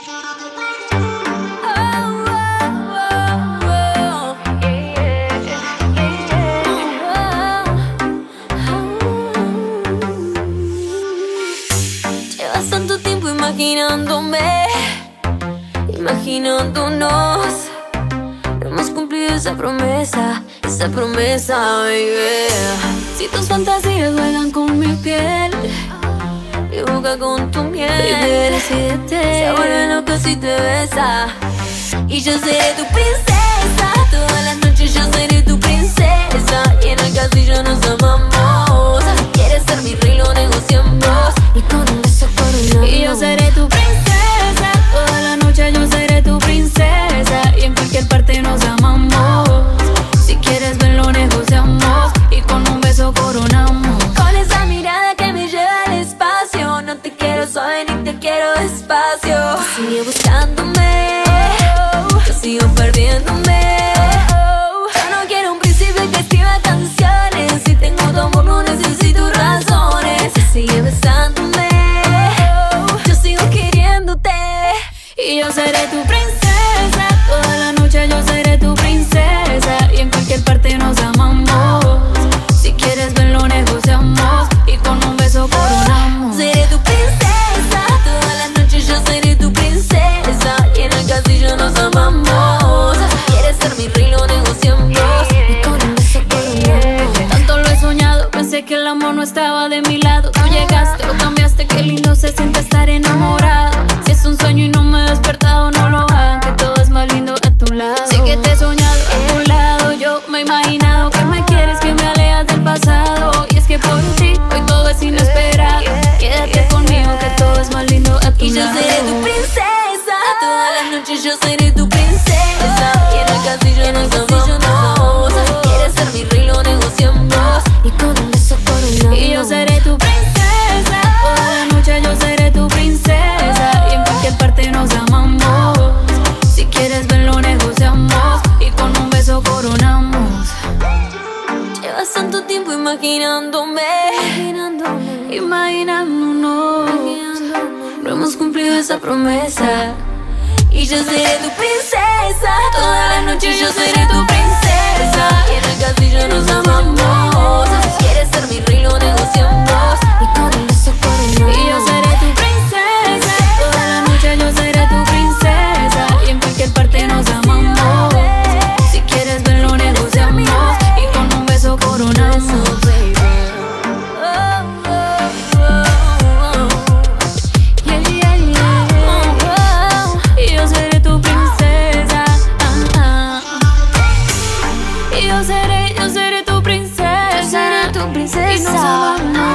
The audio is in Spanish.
Llevas tanto tiempo imaginándome, imaginándonos. No hemos cumplido esa promesa, baby. Si tus fantasías juegan con mi piel, mi boca con tu miel, baby, decídete. Se vuelve loca si te besa. Y yo seré tu princesa, todas las noches yo seré tu princesa. Y en el castillo nos amamos. Si quieres ser mi rey lo negociamos, y con un beso coronamos. Y yo seré tu princesa, toda la noche yo seré tu princesa. Y en cualquier parte nos amamos. Si quieres ven lo negociamos, y con un beso coronamos. Con esa mirada que me lleva al espacio, no te quiero suave ni te quiero despacio. Sigue buscándome, yo sigo perdiéndome. Yo no quiero un príncipe que escriba canciones. Si tengo tu amor no necesito razones. Sigue besándome, yo sigo queriéndote. Y yo seré tu princesa, toda la noche yo seré tu princesa. Y en cualquier parte nos amamos. Si quieres ven lo negociamos, y con un beso coronamos. Seré tu princesa, todas las noches yo seré tu princesa. Y en el castillo nos amamos. Si quieres ser mi rey lo negociamos, y con un beso coronamos. Tanto lo he soñado, pensé que el amor no estaba de mi lado. Tú llegaste, lo cambiaste, qué lindo se siente estar enamorado. Si es un sueño y no me he despertado, no lo hagan, que todo es más lindo a tu lado. Sé que te he soñado a tu lado, yo me he imaginado que me quieres, que me alejas del pasado. Y es que por ti hoy todo es inesperado. Quédate conmigo que todo es más lindo a tu lado. Y yo seré tu princesa, todas las noches yo seré tu princesa. Y en el castillo nos amamos. Si quieres ser mi rey lo negociamos, y con un beso coronamos. Y yo seré tu princesa, toda la noche yo seré tu princesa. Y en cualquier parte nos amamos. Si quieres ven lo negociamos, y con un beso coronamos. Llevas tanto tiempo imaginándome, imaginándonos. No hemos cumplido esa promesa. Y yo seré tu princesa, toda la noche yo seré tu princesa. Y en el castillo nos amamos. Si quieres ser mi rey lo negociamos, y con un beso coronamos. Y yo seré tu princesa, toda la noche yo seré tu princesa. Y en cualquier parte nos amamos. Si quieres ven lo negociamos, y con un beso coronamos. Y yo seré tu princesa, y yo seré tu princesa. Y nos amamos.